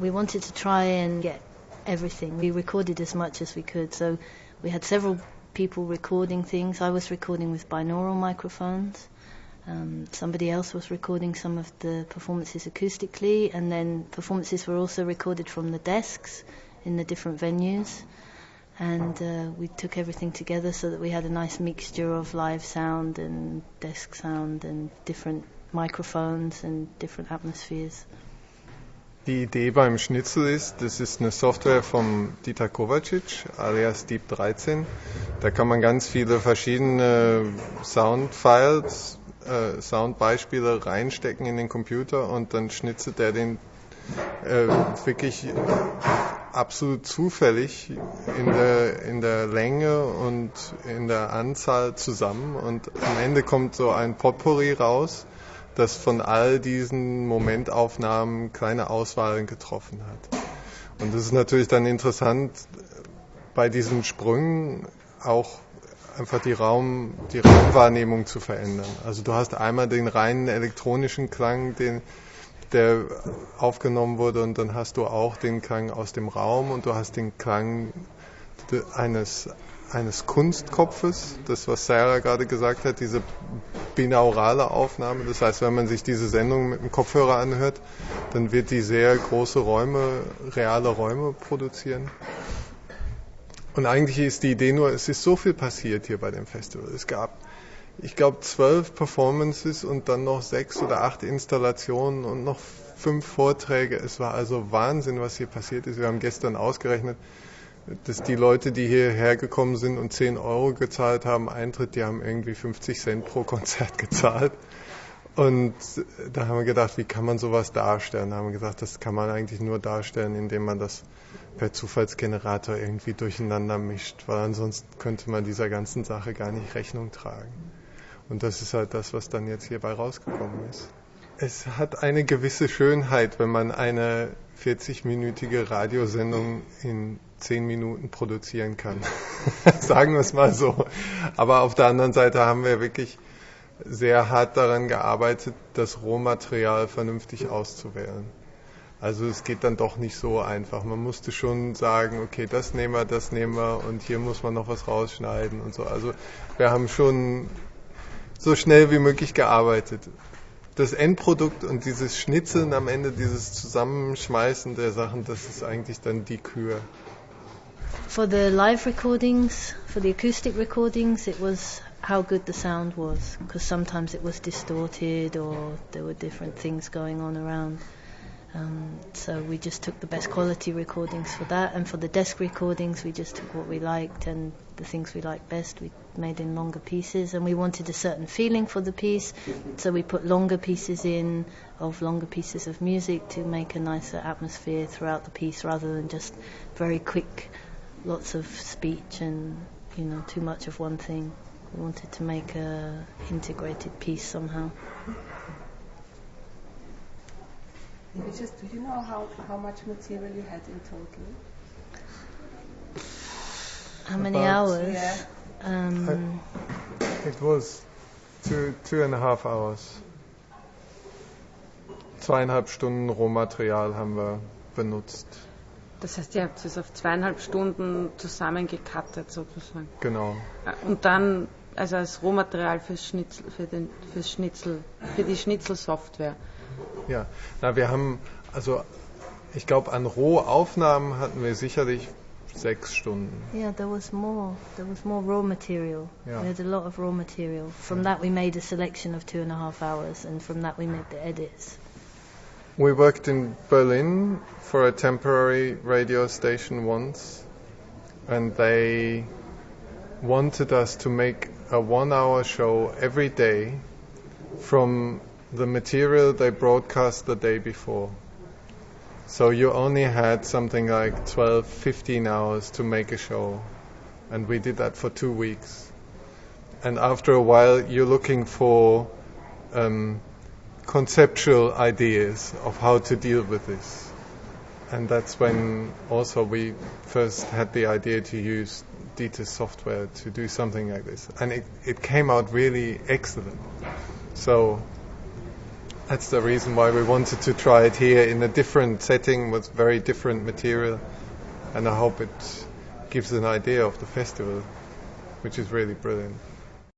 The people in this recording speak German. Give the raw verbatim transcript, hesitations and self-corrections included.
we wanted to try and get everything. We recorded as much as we could, so we had several people recording things. I was recording with binaural microphones. Um, somebody else was recording some of the performances acoustically, and then performances were also recorded from the desks in the different venues. And uh, we took everything together so that we had a nice mixture of live sound and desk sound and different microphones and different atmospheres. Die Idee beim Schnitzel ist, das ist eine Software vom Dieter Kovacic, alias Deep dreizehn. Da kann man ganz viele verschiedene Soundfiles, äh, Soundbeispiele reinstecken in den Computer und dann schnitzelt er den äh, wirklich absolut zufällig in der, in der Länge und in der Anzahl zusammen und am Ende kommt so ein Potpourri raus, das von all diesen Momentaufnahmen kleine Auswahlen getroffen hat. Und das ist natürlich dann interessant, bei diesen Sprüngen auch einfach die, Raum, die Raumwahrnehmung zu verändern. Also du hast einmal den reinen elektronischen Klang, den, der aufgenommen wurde, und dann hast du auch den Klang aus dem Raum und du hast den Klang eines eines Kunstkopfes, das, was Sarah gerade gesagt hat, diese binaurale Aufnahme. Das heißt, wenn man sich diese Sendung mit dem Kopfhörer anhört, dann wird die sehr große Räume, reale Räume produzieren. Und eigentlich ist die Idee nur, es ist so viel passiert hier bei dem Festival. Es gab, ich glaube, zwölf Performances und dann noch sechs oder acht Installationen und noch fünf Vorträge. Es war also Wahnsinn, was hier passiert ist. Wir haben gestern ausgerechnet, dass die Leute, die hierher gekommen sind und zehn Euro gezahlt haben, Eintritt, die haben irgendwie fünfzig Cent pro Konzert gezahlt. Und da haben wir gedacht, wie kann man sowas darstellen? Da haben wir gesagt, das kann man eigentlich nur darstellen, indem man das per Zufallsgenerator irgendwie durcheinander mischt, weil ansonsten könnte man dieser ganzen Sache gar nicht Rechnung tragen. Und das ist halt das, was dann jetzt hierbei rausgekommen ist. Es hat eine gewisse Schönheit, wenn man eine vierzig-minütige Radiosendung in zehn Minuten produzieren kann. Sagen wir es mal so. Aber auf der anderen Seite haben wir wirklich sehr hart daran gearbeitet, das Rohmaterial vernünftig auszuwählen. Also es geht dann doch nicht so einfach. Man musste schon sagen, okay, das nehmen wir, das nehmen wir und hier muss man noch was rausschneiden und so. Also wir haben schon so schnell wie möglich gearbeitet. Das Endprodukt und dieses Schnitzeln am Ende, dieses Zusammenschmeißen der Sachen, das ist eigentlich dann die Kür. For the live recordings, for the acoustic recordings, it was how good the sound was, because sometimes it was distorted or there were different things going on around. Um, so we just took the best quality recordings for that, and for the desk recordings we just took what we liked and the things we liked best we made in longer pieces, and we wanted a certain feeling for the piece, so we put longer pieces in of longer pieces of music to make a nicer atmosphere throughout the piece rather than just very quick, lots of speech and, you know, too much of one thing. We wanted to make a integrated piece somehow. Just, do you know how, how much material you had in total? How many About, hours? Yeah. Um, I, it was two, two and a half hours. Zweieinhalb Stunden Rohmaterial haben wir benutzt. Das heißt, ihr habt es auf zweieinhalb Stunden zusammengekattet sozusagen. Genau. Und dann, also als Rohmaterial fürs Schnitzel, für den, fürs Schnitzel, für die Schnitzelsoftware. Ja, na, wir haben, also ich glaube, an Rohaufnahmen hatten wir sicherlich sechs Stunden. yeah, there was more. There was more raw material. Yeah. We had a lot of raw material. From that we made a selection of two and a half hours, and from that we made the edits. We worked in Berlin for a temporary radio station once, and they wanted us to make a one-hour show every day from the material they broadcast the day before. So you only had something like twelve, fifteen hours to make a show, and we did that for two weeks. And after a while you're looking for um, conceptual ideas of how to deal with this. And that's when also we first had the idea to use Dieter's software to do something like this. And it, it came out really excellent. So that's the reason why we wanted to try it here in a different setting with very different material, and I hope it gives an idea of the festival, which is really brilliant.